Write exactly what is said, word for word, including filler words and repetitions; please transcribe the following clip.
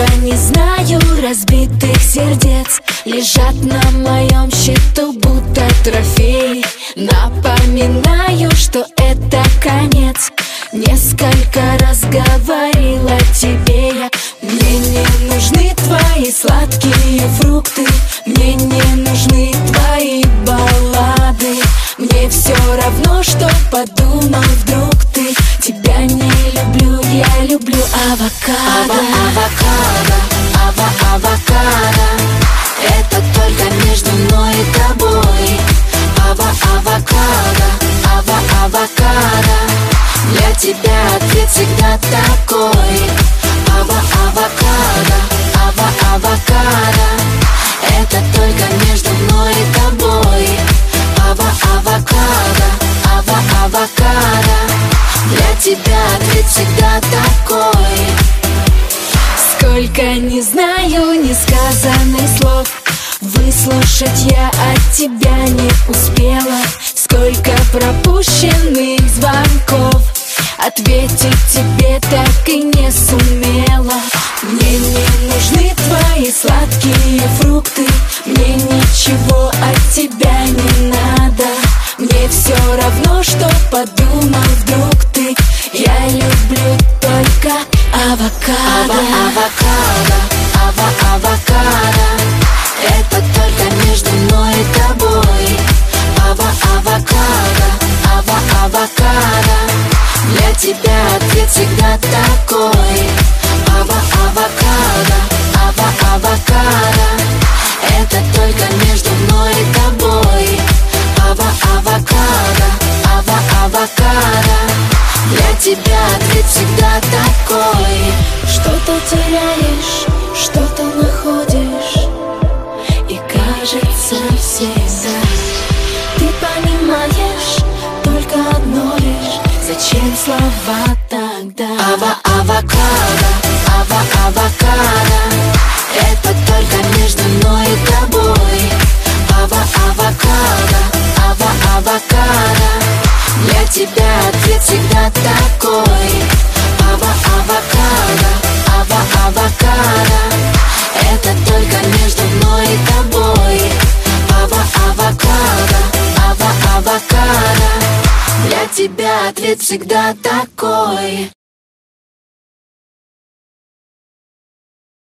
Сколько не знаю разбитых сердец лежат на моем счету, будто трофеи. Напоминаю, что это конец. Несколько раз говорила тебе я: мне не нужны твои сладкие фрукты, мне не нужны твои баллады. Мне все равно, что подумал вдруг ты. Тебя не люблю, я люблю авокадо. Авокадо, ава авокадо, это только между мной и тобой. Ава авокадо, ава авокадо, для тебя ответ всегда такой. Ава авокадо, ава авокадо, это только между мной и тобой. Ава авокадо, ава авокадо, для тебя ответ всегда такой. Сколько не знаю несказанных слов, выслушать я от тебя не успела. Сколько пропущенных звонков, ответить тебе так и не сумела. Мне не нужны твои сладкие фрукты, мне ничего от тебя не надо. Мне все равно, что подумал вдруг ты. Я люблю только авокадо. Ава авокадо, ава авокадо, это только между мной и тобой. Ава авокадо, ава авокадо, для тебя ответ всегда такой. Ава авокадо, ава авокадо, это только между мной и тобой. Ава авокадо, ава авокадо, для тебя ответ всегда такой. Что-то теряешь, что-то находишь, и кажется всегда ты понимаешь только одно лишь: зачем слова тогда? Ава авокадо, ава авокадо, это только между мной и тобой. Ава авокадо, ава авокадо, для тебя ответ всегда такой. Ава авокадо, ава авокадо, это только между мной и тобой. Ава авокадо, ава авокадо, для тебя ответ всегда такой.